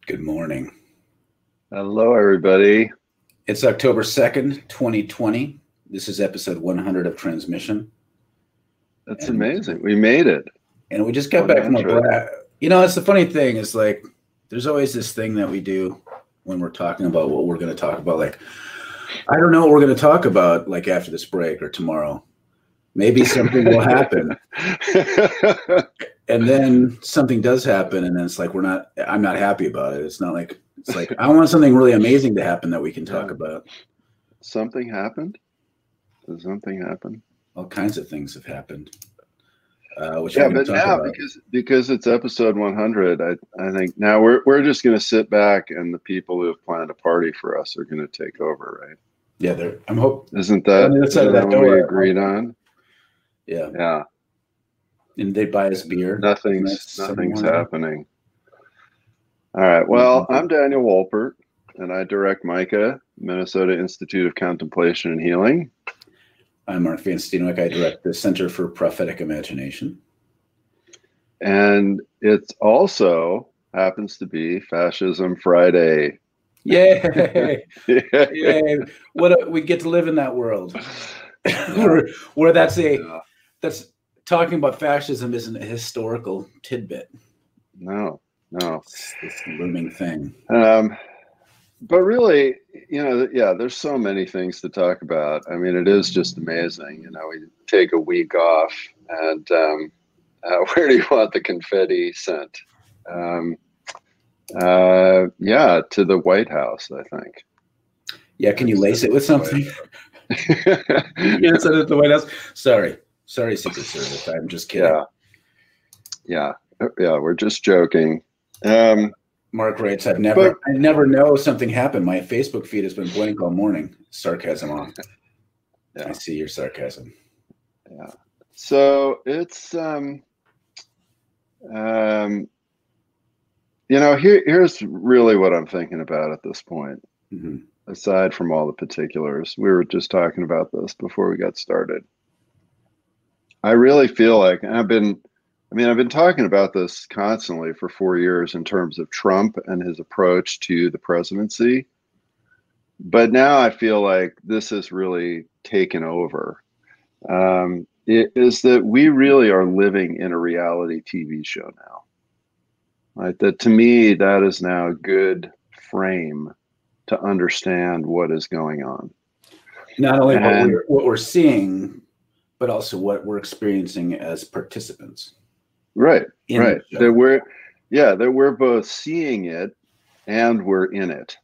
Good morning. Hello, everybody. It's October 2nd, 2020. This is episode 100 of Transmission. That's amazing. We made it. And we just got back from a break. You know, it's the funny thing is like, there's always this thing that we do when we're talking about what we're going to talk about. Like, I don't know what we're going to talk about like after this break or tomorrow. Maybe something will happen. And then something does happen. And then it's like, I'm not happy about it. It's like, I want something really amazing to happen that we can talk about. Something happened? Did something happen? All kinds of things have happened. But now because it's episode 100, I think now we're just going to sit back and the people who have planned a party for us are going to take over, right? Yeah, I'm hoping. Isn't that what we agreed on? Yeah. Yeah. And they buy us beer. Nothing's happening. All right. Well, I'm Daniel Wolpert, and I direct MICA, Minnesota Institute of Contemplation and Healing. I'm Mark Van Steenwyk. I direct the Center for Prophetic Imagination. And it also happens to be Fascism Friday. Yay! Yay! We get to live in that world where that's talking about fascism isn't a historical tidbit. No. It's this looming thing. But really, there's so many things to talk about. I mean, it is just amazing. We take a week off, and where do you want the confetti sent? To the White House, I think. Yeah, can you lace it with something? You send it to the White House. Sorry, Secret Service. I'm just kidding. Yeah. We're just joking. Mark writes, I never know something happened. My Facebook feed has been blank all morning. Sarcasm on. Yeah. I see your sarcasm. Yeah. So it's here's really what I'm thinking about at this point. Mm-hmm. Aside from all the particulars, we were just talking about this before we got started. I really feel like I've been talking about this constantly for 4 years in terms of Trump and his approach to the presidency. But now I feel like this has really taken over. It is that we really are living in a reality TV show now. Right? That to me, that is now a good frame to understand what is going on. Not only what we're seeing, but also what we're experiencing as participants. Right. That we're both seeing it and we're in it.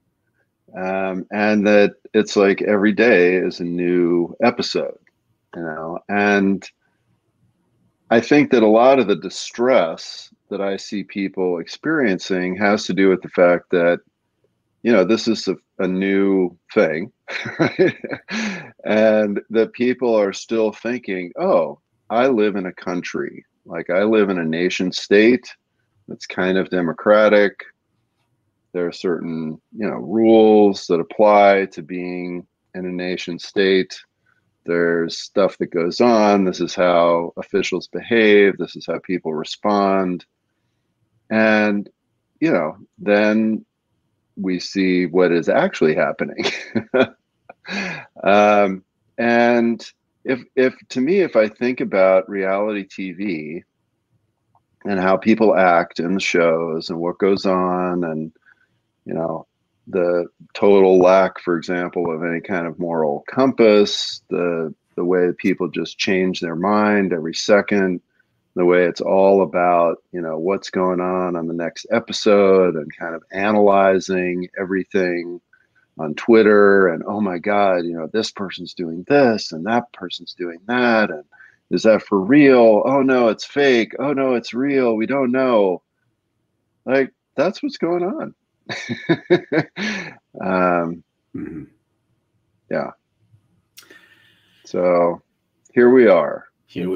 And that it's like every day is a new episode, and I think that a lot of the distress that I see people experiencing has to do with the fact that, this is a new thing, right? And that people are still thinking, oh, I live in a country. Like I live in a nation state that's kind of democratic. There are certain, rules that apply to being in a nation state. There's stuff that goes on. This is how officials behave. This is how people respond. And, then we see what is actually happening. And if I think about reality TV and how people act in the shows and what goes on and, the total lack, for example, of any kind of moral compass, the way people just change their mind every second, the way it's all about, what's going on the next episode and kind of analyzing everything on Twitter and, oh my God, this person's doing this and that person's doing that. And is that for real? Oh no, it's fake. Oh no, it's real. We don't know. Like, that's what's going on. Yeah. So here we are.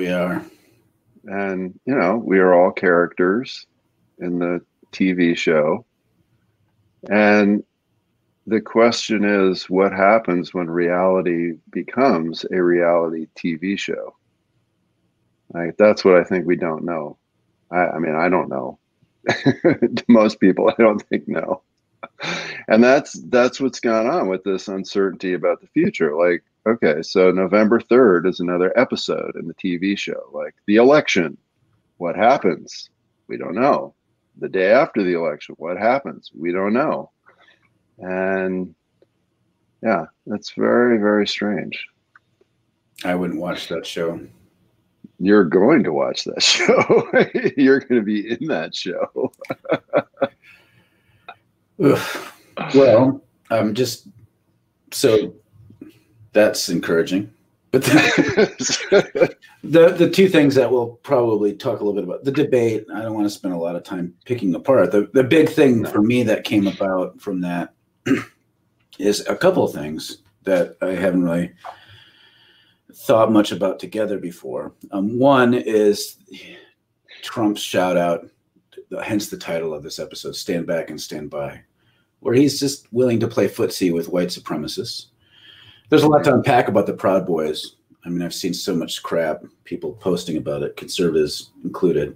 And, we are all characters in the TV show. And the question is, what happens when reality becomes a reality TV show? That's what I think we don't know. I don't know. To most people, I don't think no. And that's what's gone on with this uncertainty about the future. Like, okay, so November 3rd is another episode in the TV show. Like the election, what happens? We don't know. The day after the election, what happens? We don't know. And yeah, that's very, very strange. I wouldn't watch that show. You're going to watch that show. You're going to be in that show. Well, just so that's encouraging. But the two things that we'll probably talk a little bit about, the debate, I don't want to spend a lot of time picking apart. The big thing for me that came about from that is a couple of things that I haven't really thought much about together before. One is Trump's shout out, hence the title of this episode, Stand Back and Stand By, where he's just willing to play footsie with white supremacists. There's a lot to unpack about the Proud Boys. I mean, I've seen so much crap, people posting about it, conservatives included.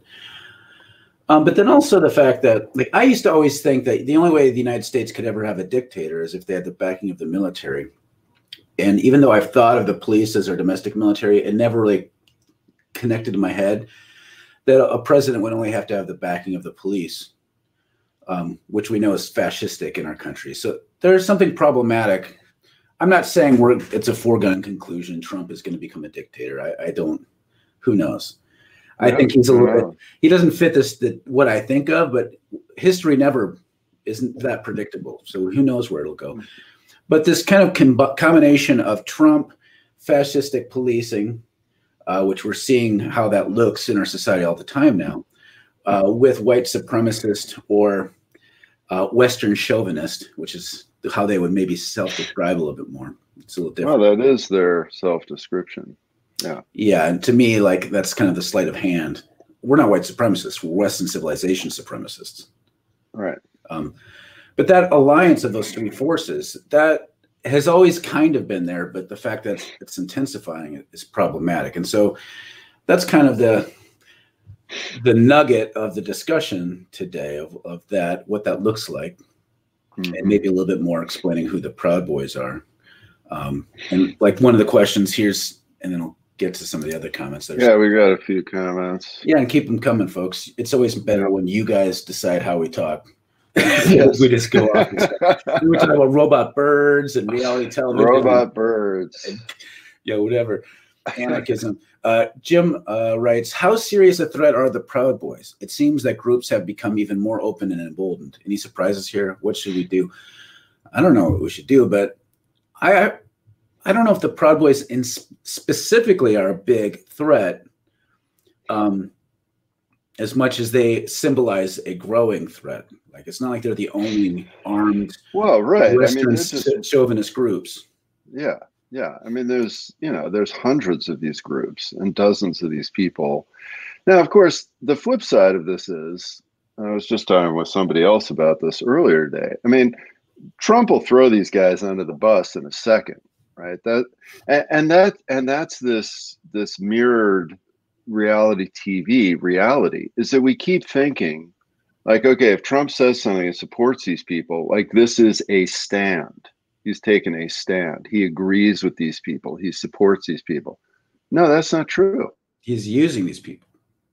But then also the fact that, like, I used to always think that the only way the United States could ever have a dictator is if they had the backing of the military. And even though I've thought of the police as our domestic military, it never really connected in my head that a president would only have to have the backing of the police, which we know is fascistic in our country. So there's something problematic. I'm not saying it's a foregone conclusion Trump is going to become a dictator. I don't, who knows? I think he's a little bit, he doesn't fit what I think of, but history never isn't that predictable. So who knows where it'll go. But this kind of combination of Trump, fascistic policing, which we're seeing how that looks in our society all the time now, with white supremacist or Western chauvinist, which is how they would maybe self-describe a little bit more. It's a little different. Well, that is their self-description. Yeah. Yeah, and to me, like, that's kind of the sleight of hand. We're not white supremacists. We're Western civilization supremacists. Right. But that alliance of those three forces, that has always kind of been there, but the fact that it's intensifying is problematic. And so that's kind of the nugget of the discussion today of that, what that looks like, and maybe a little bit more explaining who the Proud Boys are. And like one of the questions here's, and then I'll get to some of the other comments. Yeah, we got a few comments. Yeah, and keep them coming, folks. It's always better when you guys decide how we talk. Yes. We just go off. We were talking about robot birds and reality television. Robot birds. And, whatever. Anarchism. Jim writes, how serious a threat are the Proud Boys? It seems that groups have become even more open and emboldened. Any surprises here? What should we do? I don't know what we should do, but I don't know if the Proud Boys specifically are a big threat, as much as they symbolize a growing threat. Like, it's not like they're the only armed, Western chauvinist groups. Yeah. Yeah. I mean, there's hundreds of these groups and dozens of these people. Now, of course, the flip side of this is, I was just talking with somebody else about this earlier today. I mean, Trump will throw these guys under the bus in a second, right? That's this mirrored reality TV reality, is that we keep thinking, like, okay, if Trump says something and supports these people, like, this is a stand. He's taken a stand. He agrees with these people. He supports these people. No, that's not true. He's using these people.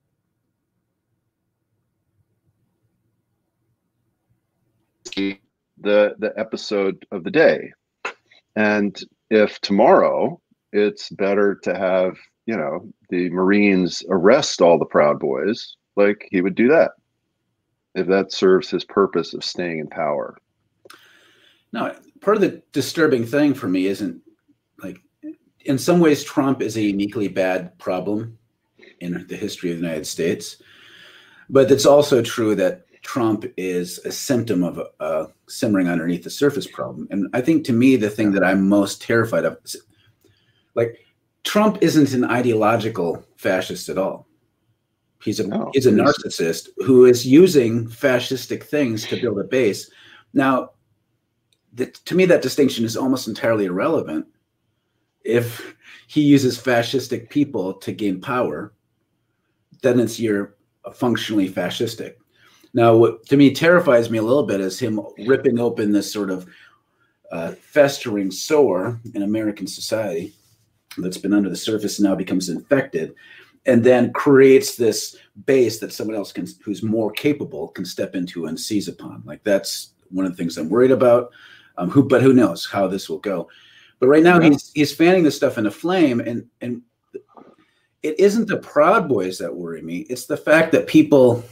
The episode of the day. And if tomorrow it's better to have, the Marines arrest all the Proud Boys, like, he would do that if that serves his purpose of staying in power. No, part of the disturbing thing for me isn't, like, in some ways, Trump is a uniquely bad problem in the history of the United States. But it's also true that Trump is a symptom of a simmering underneath the surface problem. And I think, to me, the thing that I'm most terrified of is, like, Trump isn't an ideological fascist at all. He's a narcissist who is using fascistic things to build a base. Now, to me, that distinction is almost entirely irrelevant. If he uses fascistic people to gain power, then you're functionally fascistic. Now, what to me terrifies me a little bit is him ripping open this sort of festering sore in American society that's been under the surface and now becomes infected, and then creates this base that someone else who's more capable can step into and seize upon. Like, that's one of the things I'm worried about. But who knows how this will go? But right now he's fanning this stuff into flame, and it isn't the Proud Boys that worry me. It's the fact that people,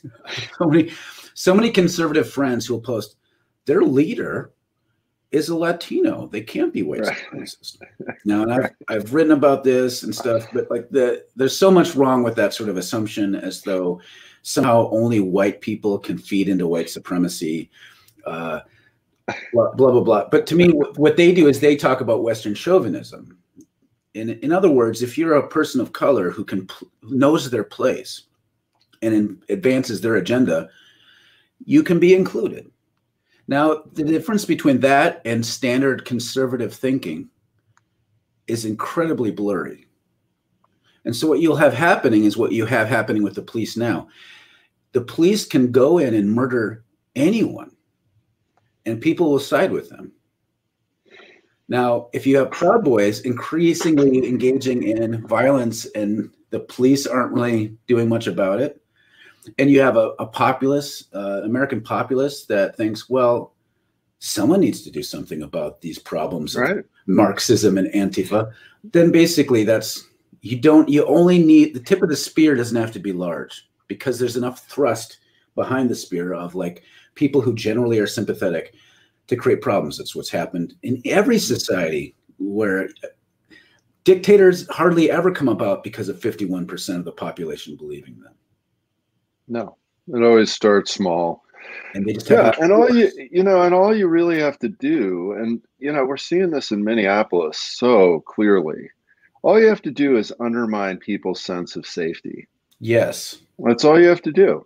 so many conservative friends who will post, their leader is a Latino. They can't be white supremacists. Now, and I've written about this and stuff, but like there's so much wrong with that sort of assumption, as though somehow only white people can feed into white supremacy. Blah, blah, blah. But to me, what they do is they talk about Western chauvinism. In other words, if you're a person of color who knows their place and advances their agenda, you can be included. Now, the difference between that and standard conservative thinking is incredibly blurry. And so what you'll have happening is what you have happening with the police now. The police can go in and murder anyone, and people will side with them. Now, if you have Proud Boys increasingly engaging in violence and the police aren't really doing much about it, and you have a populace, American populace that thinks, well, someone needs to do something about these problems of Marxism and Antifa, then basically you only need, the tip of the spear doesn't have to be large, because there's enough thrust behind the spear of like people who generally are sympathetic to create problems. That's what's happened in every society, where dictators hardly ever come about because of 51% of the population believing them. No, it always starts small. And they just and all you really have to do, and we're seeing this in Minneapolis so clearly. All you have to do is undermine people's sense of safety. Yes, that's all you have to do.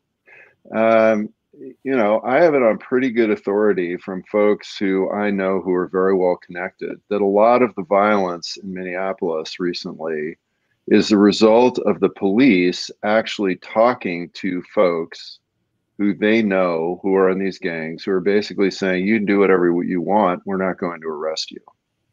I have it on pretty good authority from folks who I know who are very well connected that a lot of the violence in Minneapolis recently is the result of the police actually talking to folks who they know who are in these gangs, who are basically saying, you can do whatever you want, we're not going to arrest you.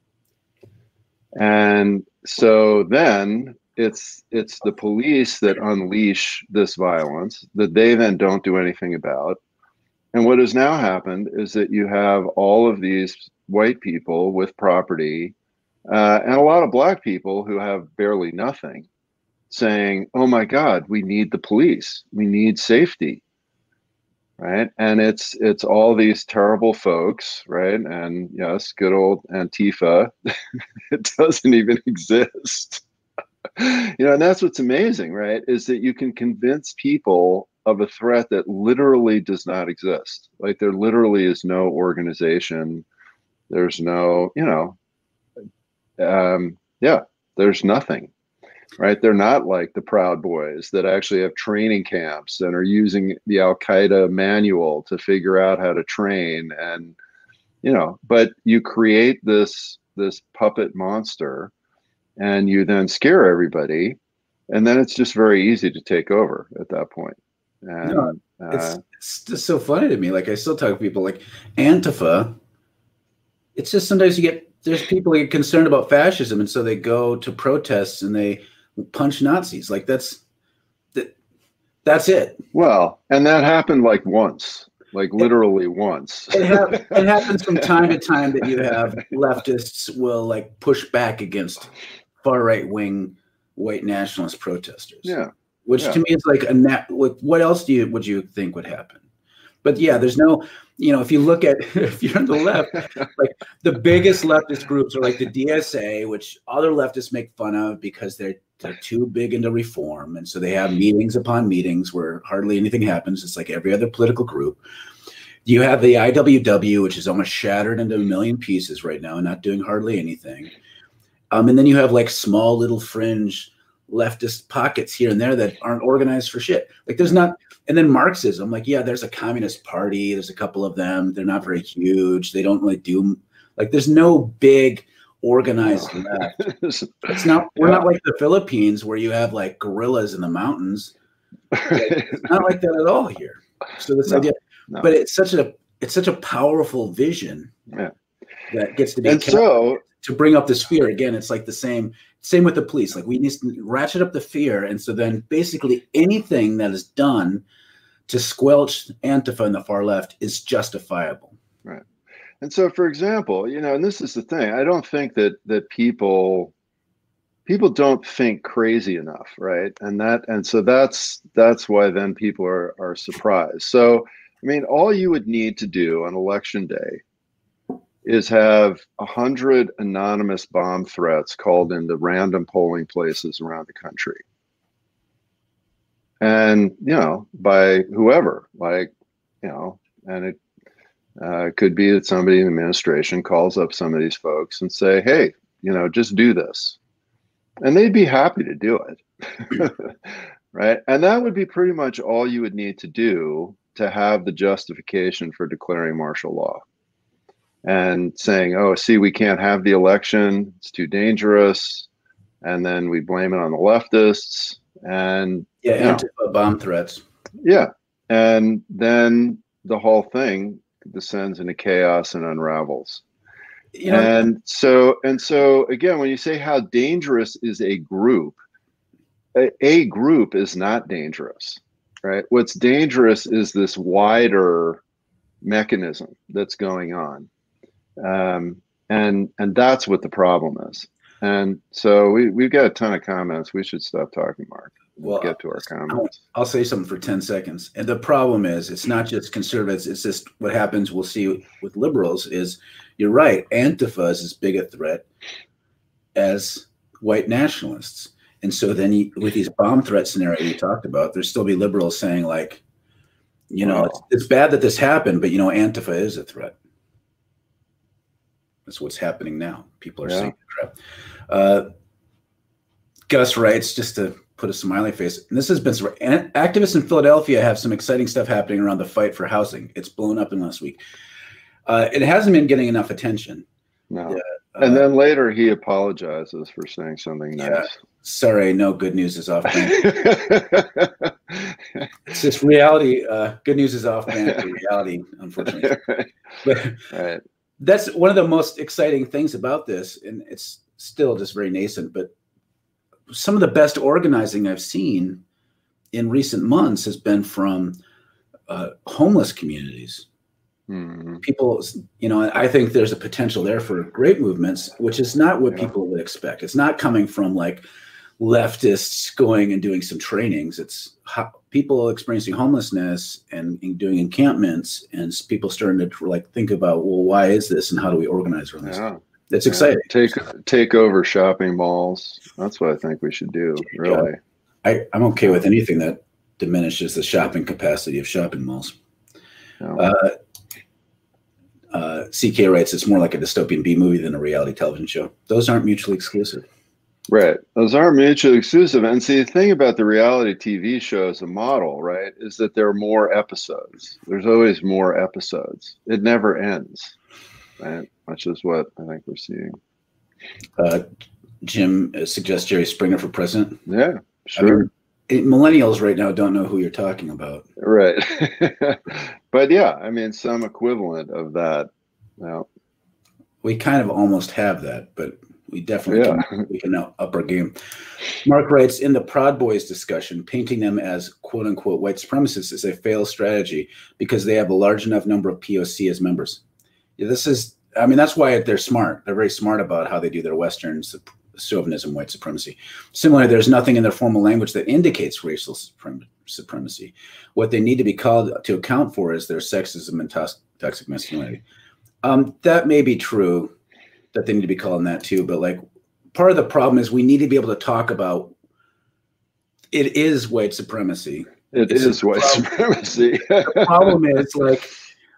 And so then it's the police that unleash this violence that they then don't do anything about. And what has now happened is that you have all of these white people with property and a lot of black people who have barely nothing saying, oh my God, we need the police. We need safety. Right. And it's all these terrible folks. Right. And yes, good old Antifa. It doesn't even exist. And that's what's amazing, right, is that you can convince people of a threat that literally does not exist. Like, there literally is no organization. There's no, there's nothing, right? They're not like the Proud Boys that actually have training camps and are using the Al-Qaeda manual to figure out how to train. And, but you create this puppet monster, and you then scare everybody, and then it's just very easy to take over at that point. And it's just so funny to me. Like, I still talk to people like Antifa. It's just sometimes there's people who get concerned about fascism, and so they go to protests and they punch Nazis. Like, that's it. Well, and that happened like once. Like, literally once. It happens from time to time that you have leftists will like push back against far right wing white nationalist protesters. Yeah. Which to me is like what else would you think would happen? But yeah, there's no, if you look at, if you're on the left, like the biggest leftist groups are like the DSA, which other leftists make fun of because they're too big into reform. And so they have meetings upon meetings where hardly anything happens. It's like every other political group. You have the IWW, which is almost shattered into a million pieces right now and not doing hardly anything. And then you have like small little fringe leftist pockets here and there that aren't organized for shit. Like, there's not, and then Marxism, like, yeah, there's a Communist Party. There's a couple of them. They're not very huge. They don't really do, like, there's no big organized left. It's not, we're not like the Philippines where you have like gorillas in the mountains. Like, it's not like that at all here. So this idea, but it's such a powerful vision that gets to be to bring up this fear again. It's like the same with the police. Like we need to ratchet up the fear, and so then basically anything that is done to squelch Antifa and the far left is justifiable. Right. And so, for example, and this is the thing, I don't think that people don't think crazy enough, right? And so that's why then people are surprised. So, I mean, all you would need to do on election day is have 100 anonymous bomb threats called into random polling places around the country. And, by whoever, and it could be that somebody in the administration calls up some of these folks and say, hey, just do this. And they'd be happy to do it. Right. And that would be pretty much all you would need to do to have the justification for declaring martial law and saying, oh, see, we can't have the election. It's too dangerous. And then we blame it on the leftists. And Antifa bomb threats. Yeah. And then the whole thing descends into chaos and unravels. And so again, when you say how dangerous is a group is not dangerous, right? What's dangerous is this wider mechanism that's going on. And that's what the problem is. And so we've got a ton of comments. We should stop talking, Mark. We'll get to our comments. I'll say something for 10 seconds. And the problem is, it's not just conservatives. It's just what happens. We'll see with liberals is, you're right. Antifa is as big a threat as white nationalists. And so then with these bomb threat scenario you talked about, there's still be liberals saying like, it's bad that this happened, but Antifa is a threat. That's what's happening now. People are saying the threat. Gus writes, just to put a smiley face, and this has been activists in Philadelphia have some exciting stuff happening around the fight for housing. It's blown up in last week. It hasn't been getting enough attention. No. And then later he apologizes for saying something nice. Sorry, no, good news is off brand. It's just reality. Good news is off brand for reality, unfortunately. But that's one of the most exciting things about this, and it's still just very nascent, but some of the best organizing I've seen in recent months has been from homeless communities. Mm-hmm. People, I think there's a potential there for great movements, which is not what people would expect. It's not coming from like leftists going and doing some trainings. It's people experiencing homelessness and doing encampments, and people starting to like think about, well, why is this and how do we organize around this? That's exciting. Take over shopping malls. That's what I think we should do, really. I'm okay with anything that diminishes the shopping capacity of shopping malls. CK writes, it's more like a dystopian B movie than a reality television show. Those aren't mutually exclusive. Right. Those aren't mutually exclusive. And see, the thing about the reality TV show as a model, right, is that there are more episodes. There's always more episodes. It never ends, right? Which is what I think we're seeing. Jim suggests Jerry Springer for president. Yeah, sure. Millennials right now don't know who you're talking about. Right. But yeah, I mean, some equivalent of that. We kind of almost have that, but we definitely we can now up our game. Mark writes, in the Proud Boys discussion, painting them as quote unquote white supremacists is a failed strategy because they have a large enough number of POC as members. Yeah, that's why they're smart. They're very smart about how they do their Western chauvinism, white supremacy. Similarly, there's nothing in their formal language that indicates racial supremacy. What they need to be called to account for is their sexism and toxic masculinity. That may be true, that they need to be called on that too, but like part of the problem is we need to be able to talk about it is white supremacy. It is white supremacy. The problem is like,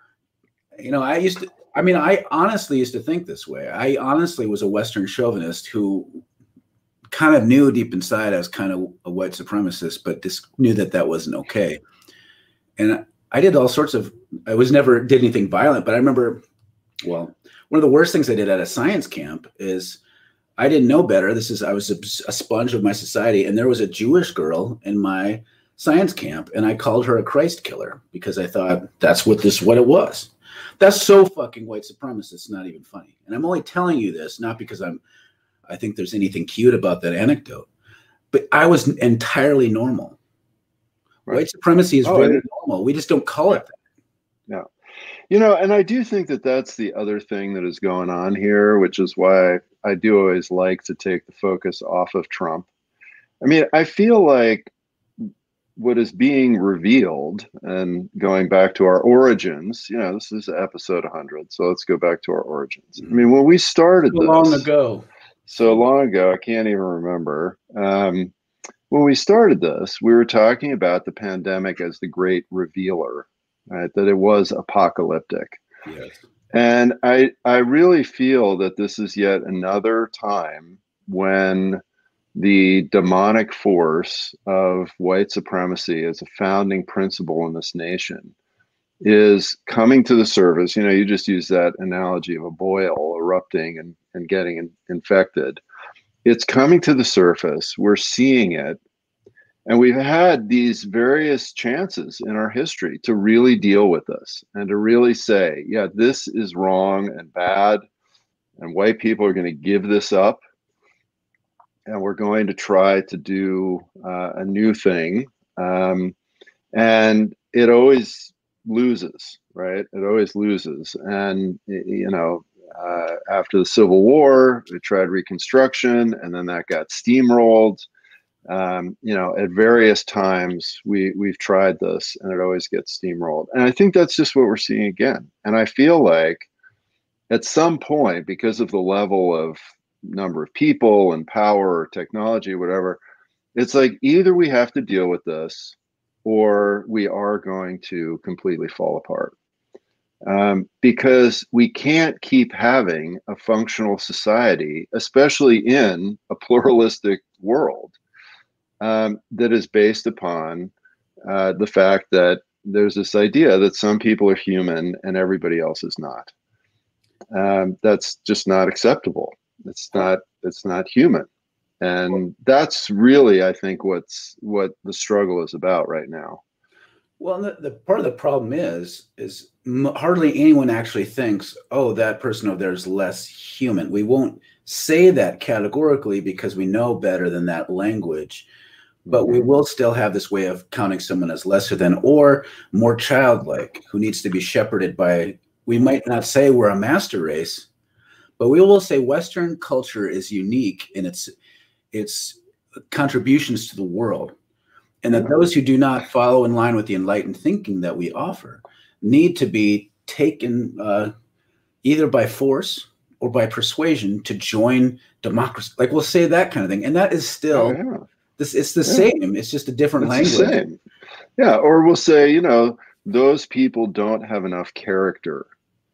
I honestly used to think this way. I honestly was a Western chauvinist who kind of knew deep inside I was kind of a white supremacist, but just knew that wasn't okay. And I did all sorts of, did anything violent, but I remember, one of the worst things I did at a science camp is I didn't know better. I was a sponge of my society. And there was a Jewish girl in my science camp, and I called her a Christ killer because I thought that's what it was. That's so fucking white supremacist. It's not even funny. And I'm only telling you this not because I think there's anything cute about that anecdote, but I was entirely normal. Right. White supremacy is very normal. We just don't call it that. Yeah. And I do think that that's the other thing that is going on here, which is why I do always like to take the focus off of Trump. I mean, I feel like what is being revealed, and going back to our origins, this is episode 100, so let's go back to our origins. I mean, when we started so long ago, I can't even remember. When we started this, we were talking about the pandemic as the great revealer, right? That it was apocalyptic. Yes. And I really feel that this is yet another time when the demonic force of white supremacy as a founding principle in this nation is coming to the surface. You just use that analogy of a boil erupting and getting infected. It's coming to the surface. We're seeing it. And we've had these various chances in our history to really deal with this and to really say, yeah, this is wrong and bad, and white people are going to give this up. And we're going to try to do a new thing. And it always loses, right? It always loses. And, after the Civil War, we tried Reconstruction, and then that got steamrolled. At various times we've tried this, and it always gets steamrolled. And I think that's just what we're seeing again. And I feel like at some point, because of the level of number of people and power or technology or whatever, it's like either we have to deal with this or we are going to completely fall apart. Because we can't keep having a functional society, especially in a pluralistic world, that is based upon the fact that there's this idea that some people are human and everybody else is not. That's just not acceptable. It's not human. And that's really, I think, what the struggle is about right now. Well, the part of the problem is hardly anyone actually thinks, oh, that person over there is less human. We won't say that categorically because we know better than that language, but we will still have this way of counting someone as lesser than or more childlike, who needs to be shepherded by, we might not say we're a master race, but we will say Western culture is unique in its contributions to the world. And that those who do not follow in line with the enlightened thinking that we offer need to be taken either by force or by persuasion to join democracy. Like we'll say that kind of thing. And that is still, it's the same. It's just a different language. The same. Yeah. Or we'll say, those people don't have enough character,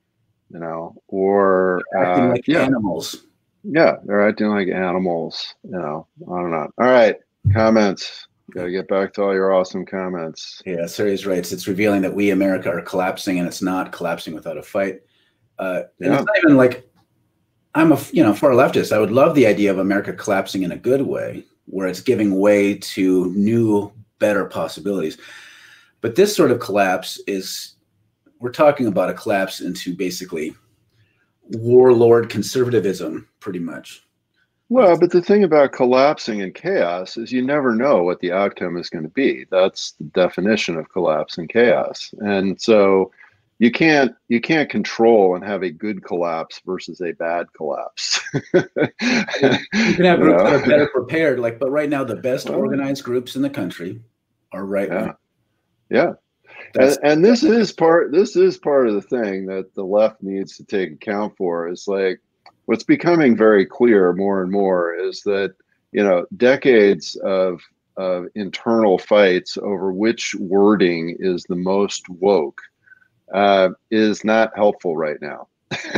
or acting like animals. Yeah. They're acting like animals, on and on. All right. Comments. Got to get back to all your awesome comments. Yeah, Sirius writes, it's revealing that we, America, are collapsing, and it's not collapsing without a fight. And it's not even like, I'm a far leftist. I would love the idea of America collapsing in a good way, where it's giving way to new, better possibilities. But this sort of collapse we're talking about a collapse into basically warlord conservatism, pretty much. Well, but the thing about collapsing and chaos is you never know what the outcome is going to be. That's the definition of collapse and chaos. And so you can't control and have a good collapse versus a bad collapse. You can have groups that are better prepared, but right now the best organized groups in the country are right now. Yeah. And this is part of the thing that the left needs to take account for, is like, what's becoming very clear more and more is that, decades of internal fights over which wording is the most woke is not helpful right now.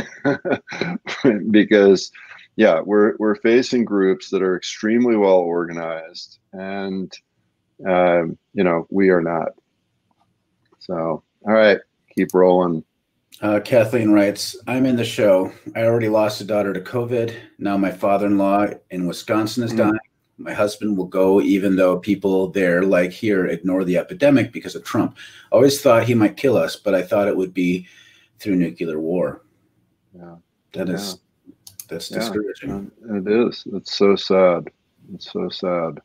Because, we're facing groups that are extremely well organized, and, we are not. So, all right, keep rolling. Kathleen writes, I'm in the show. I already lost a daughter to COVID. Now my father-in-law in Wisconsin is dying. My husband will go, even though people there, like here, ignore the epidemic because of Trump. I always thought he might kill us, but I thought it would be through nuclear war. Yeah. That's discouraging. It is. It's so sad. It's so sad.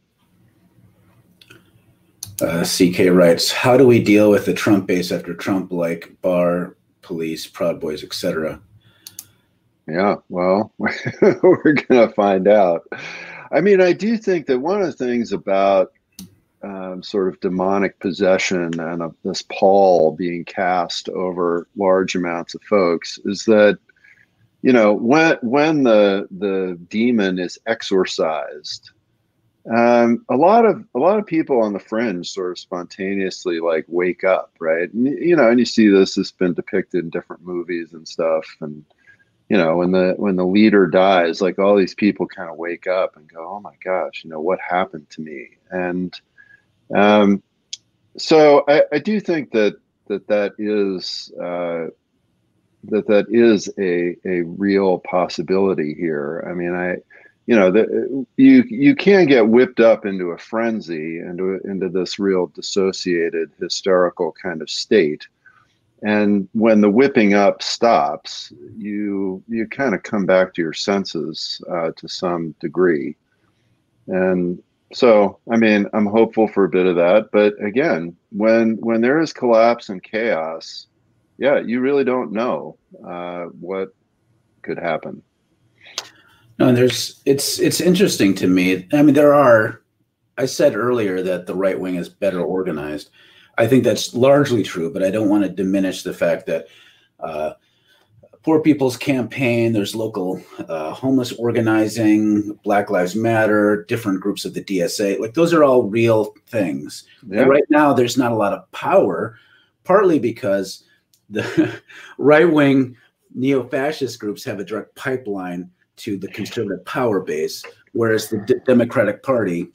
CK writes, how do we deal with the Trump base after Trump, like Barr, police, Proud Boys, etc.? Yeah, well, we're going to find out. I mean, I do think that one of the things about sort of demonic possession and this pall being cast over large amounts of folks is that, you know, when the demon is exorcised, a lot of people on the fringe sort of spontaneously like wake up, right? And, you know, and you see this has been depicted in different movies and stuff, and you know, when the leader dies, like all these people kind of wake up and go, "Oh my gosh, you know, what happened to me?" And so I do think that is that is a real possibility here. I mean, you know, you can get whipped up into a frenzy, into this real dissociated, hysterical kind of state. And when the whipping up stops, you kind of come back to your senses to some degree. And so, I mean, I'm hopeful for a bit of that. But again, when there is collapse and chaos, yeah, you really don't know what could happen. No, it's interesting to me. I mean, I said earlier that the right wing is better organized. I think that's largely true, but I don't want to diminish the fact that Poor People's Campaign, there's local homeless organizing, Black Lives Matter, different groups of the DSA. Like, those are all real things. Yeah. Right now, there's not a lot of power, partly because the right-wing neo-fascist groups have a direct pipeline to the conservative power base, whereas the Democratic Party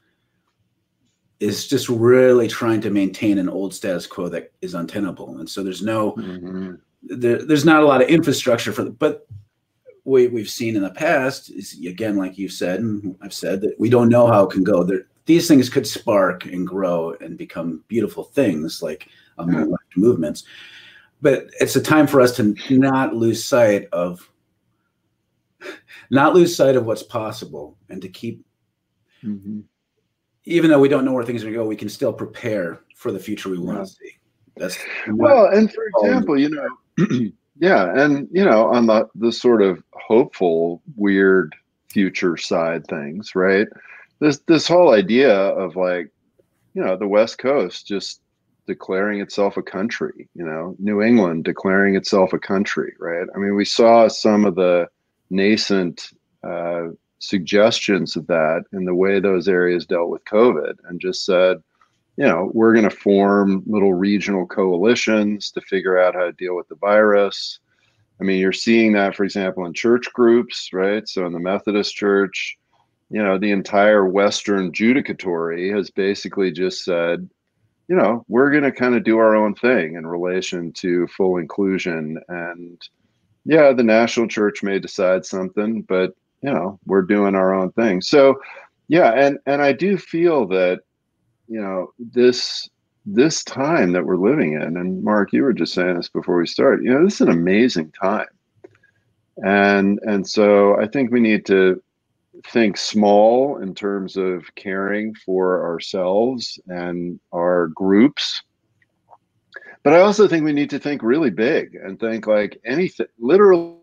is just really trying to maintain an old status quo that is untenable. And so there's there's not a lot of infrastructure for but we've seen in the past is, again, like you said, and I've said, that we don't know how it can go. These things could spark and grow and become beautiful things like left movements. But it's a time for us to not lose sight of what's possible, and to keep, even though we don't know where things are going to go, we can still prepare for the future we want to see. That's well, and for example, you know, yeah, and you know, on the sort of hopeful, weird future side things, right? This whole idea of, like, you know, the West Coast just declaring itself a country, you know, New England declaring itself a country, right? I mean, we saw some of the nascent suggestions of that in the way those areas dealt with COVID, and just said, you know, we're going to form little regional coalitions to figure out how to deal with the virus. I mean, you're seeing that, for example, in church groups, right? So in the Methodist Church, you know, the entire Western Judicatory has basically just said, you know, we're going to kind of do our own thing in relation to full inclusion. And yeah, the national church may decide something, but you know, we're doing our own thing. So yeah, and I do feel that, you know, this time that we're living in, and Mark, you were just saying this before we started, you know, this is an amazing time. And so I think we need to think small in terms of caring for ourselves and our groups. But I also think we need to think really big and think like anything, literally.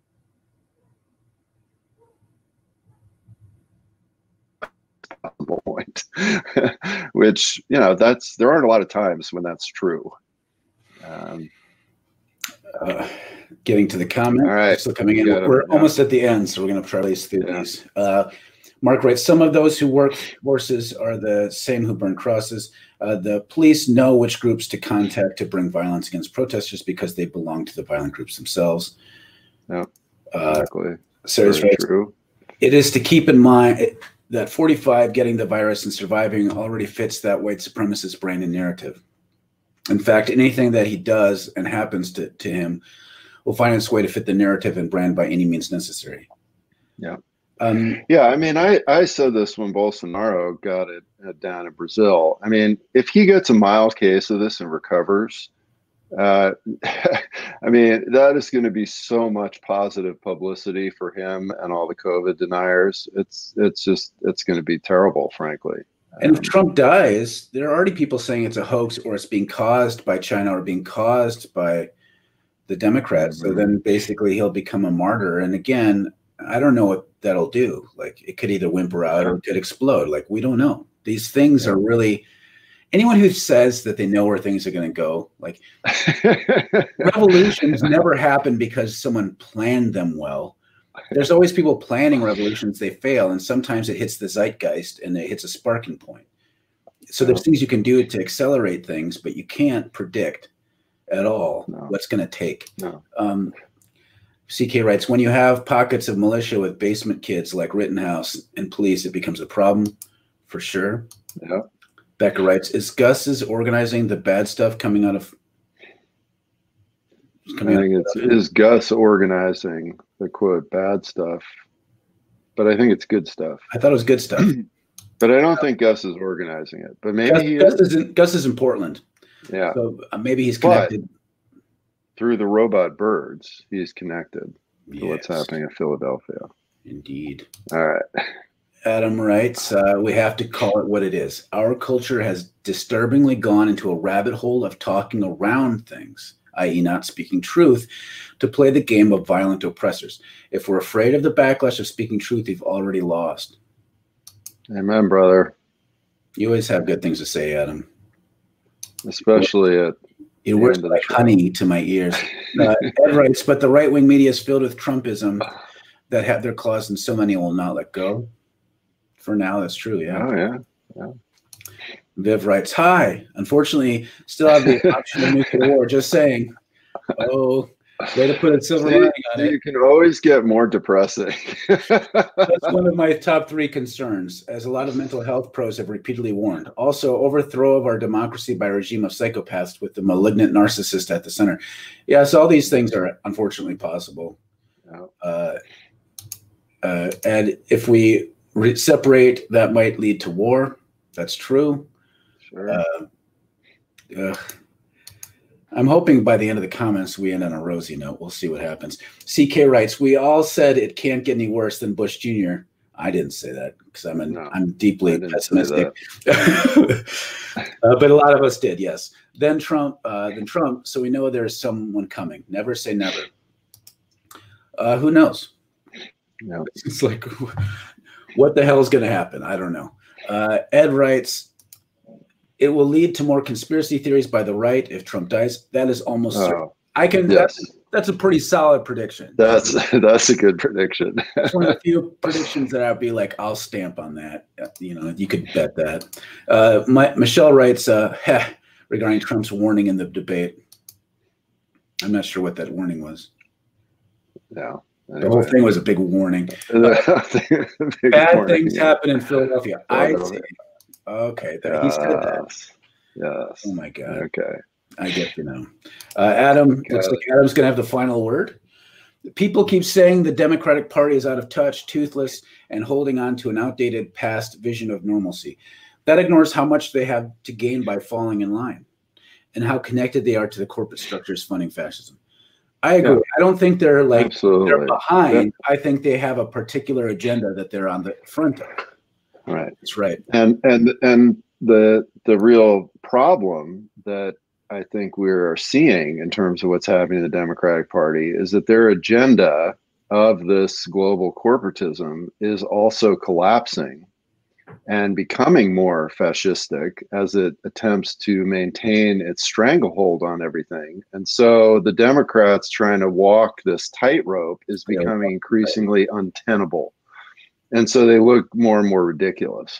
Point, which, you know, there aren't a lot of times when that's true. Getting to the comment. All right, still coming in. We're almost at the end, so we're going to try to race through these. Mark writes, some of those who work horses are the same who burn crosses. The police know which groups to contact to bring violence against protesters because they belong to the violent groups themselves. Yeah, exactly. Sarah's right. True. It is to keep in mind that 45 getting the virus and surviving already fits that white supremacist brain and narrative. In fact, anything that he does and happens to him will find its way to fit the narrative and brand by any means necessary. Yeah. Yeah, I mean, I said this when Bolsonaro got it down in Brazil. I mean, if he gets a mild case of this and recovers, uh, I mean, that is going to be so much positive publicity for him and all the COVID deniers. It's going to be terrible, frankly. And if Trump dies, there are already people saying it's a hoax or it's being caused by China or being caused by the Democrats. So then basically he'll become a martyr. And again, I don't know what that'll do. Like it could either whimper out or it could explode. Like we don't know. These things are really, anyone who says that they know where things are going to go, like revolutions never happen because someone planned them well. There's always people planning revolutions, they fail, and sometimes it hits the zeitgeist and it hits a sparking point. So there's things you can do to accelerate things, but you can't predict at all what's going to take. CK writes, when you have pockets of militia with basement kids like Rittenhouse and police, it becomes a problem for sure. Yeah. Becca writes, is Gus organizing the bad stuff coming out of? I think is Gus organizing the quote bad stuff, but I think it's good stuff. I thought it was good stuff, but I don't think Gus is organizing it. But maybe Gus is in Portland. Yeah, so maybe he's connected through the robot birds. He's connected to what's happening in Philadelphia. Indeed. All right. Adam writes, we have to call it what it is. Our culture has disturbingly gone into a rabbit hole of talking around things, i.e. not speaking truth, to play the game of violent oppressors. If we're afraid of the backlash of speaking truth, we've already lost. Amen, brother. You always have good things to say, Adam. Especially at it works like honey to my ears. Ed writes, but the right-wing media is filled with Trumpism that have their claws and so many will not let go. For now, that's true, yeah. Oh, yeah. Viv writes, hi. Unfortunately, still have the option of nuclear war. Just saying. Oh, way to put a silver lining on it. You can always get more depressing. That's one of my top 3 concerns, as a lot of mental health pros have repeatedly warned. Also, overthrow of our democracy by a regime of psychopaths with the malignant narcissist at the center. Yes, all these things are unfortunately possible. And if we separate, that might lead to war. That's true. Sure. I'm hoping by the end of the comments we end on a rosy note. We'll see what happens. CK writes, we all said it can't get any worse than Bush Jr. I didn't say that because I'm deeply pessimistic. But a lot of us did, yes. Then Trump. So we know there's someone coming. Never say never. Who knows? No. It's like, what the hell is going to happen? I don't know. Ed writes, it will lead to more conspiracy theories by the right if Trump dies. That is almost certain. I can. Yes. That's a pretty solid prediction. That's a good prediction. It's one of the few predictions that I'd be like, I'll stamp on that. You know, you could bet that. Michelle writes, regarding Trump's warning in the debate. I'm not sure what that warning was. No. Anyway. The whole thing was a big warning. Bad things happen in Philadelphia. I see. Okay, he said that. Yes. Oh my God. Okay. I get you now. Adam, looks like Adam's going to have the final word. People keep saying the Democratic Party is out of touch, toothless, and holding on to an outdated past vision of normalcy. That ignores how much they have to gain by falling in line and how connected they are to the corporate structures funding fascism. I agree. Yeah. I don't think they're they're behind. Yeah. I think they have a particular agenda that they're on the front of. Right. That's right. And the real problem that I think we're seeing in terms of what's happening in the Democratic Party is that their agenda of this global corporatism is also collapsing and becoming more fascistic as it attempts to maintain its stranglehold on everything. And so the Democrats trying to walk this tightrope is becoming increasingly untenable. And so they look more and more ridiculous.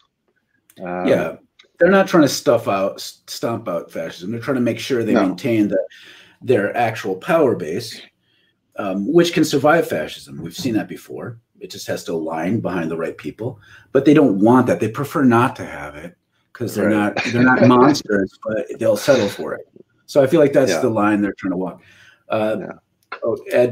They're not trying to stomp out fascism. They're trying to make sure they maintain their actual power base, which can survive fascism. We've seen that before. It just has to align behind the right people, but they don't want that. They prefer not to have it because they're not monsters, but they'll settle for it. So I feel like that's the line they're trying to walk. Ed,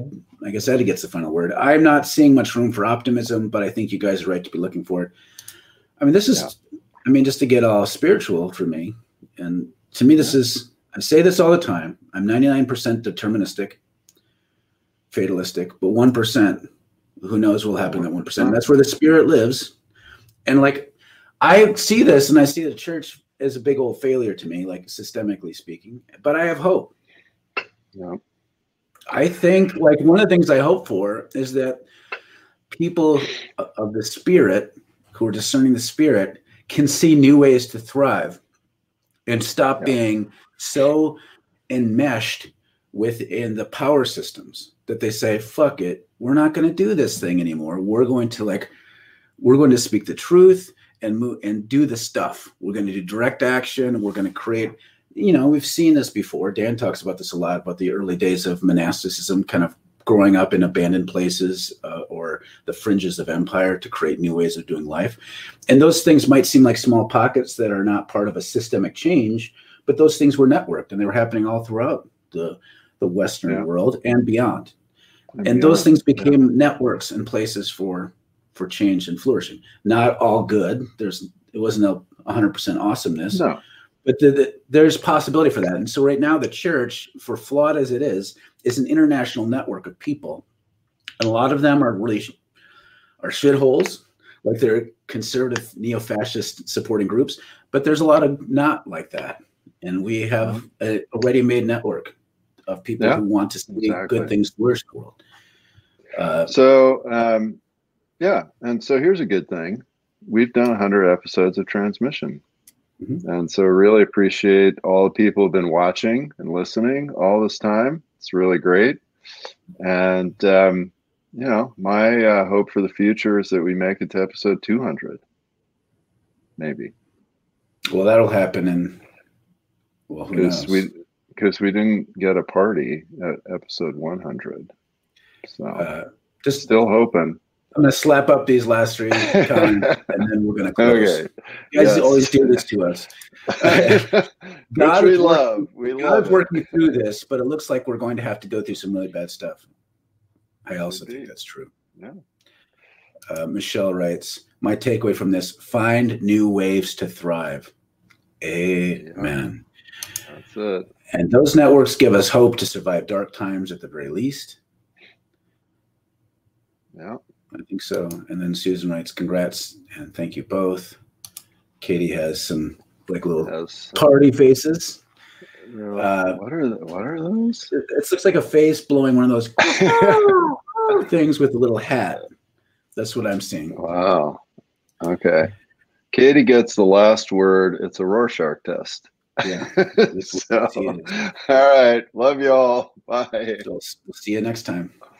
I guess Eddie gets the final word. I'm not seeing much room for optimism, but I think you guys are right to be looking for it. I mean, this is, I mean, just to get all spiritual for me. And to me, this is, I say this all the time. I'm 99% deterministic, fatalistic, but 1%, who knows what will happen in that 1%. That's where the spirit lives. And like, I see this and I see the church as a big old failure to me, like systemically speaking, but I have hope. Yeah. I think like one of the things I hope for is that people of the spirit who are discerning the spirit can see new ways to thrive and stop being so enmeshed within the power systems that they say, fuck it, we're not going to do this thing anymore. We're going to speak the truth and move and do the stuff. We're going to do direct action. We're going to create, we've seen this before. Dan talks about this a lot, about the early days of monasticism, kind of growing up in abandoned places or the fringes of empire to create new ways of doing life. And those things might seem like small pockets that are not part of a systemic change, but those things were networked and they were happening all throughout the Western world and beyond. And those things became networks and places for change and flourishing. Not all good. It wasn't a 100% awesomeness. No. But there's possibility for that. And so right now the church, for flawed as it is an international network of people. And a lot of them are shitholes, like they're conservative neo-fascist supporting groups. But there's a lot of not like that. And we have a ready-made network of people who want to see good things flourish in the world. And so here's a good thing. We've done 100 episodes of Transmission. Mm-hmm. And so really appreciate all the people who've been watching and listening all this time. It's really great. And, my hope for the future is that we make it to episode 200. Maybe. Well, that'll happen who knows? Because we didn't get a party at episode 100. So just still hoping. I'm going to slap up these last three comments, and then we're going to close. Okay. You guys always do this to us. God's working through this, but it looks like we're going to have to go through some really bad stuff. I also think that's true. Yeah. Michelle writes, my takeaway from this, find new ways to thrive. Amen. That's it. And those networks give us hope to survive dark times at the very least. Yeah. I think so. And then Susan writes, congrats and thank you both. Katie has some little party faces. What are those? It looks like a face blowing one of those things with a little hat. That's what I'm seeing. Wow. Okay. Katie gets the last word. It's a Rorschach test. Yeah. All right. Love you all. Bye. We'll see you next time.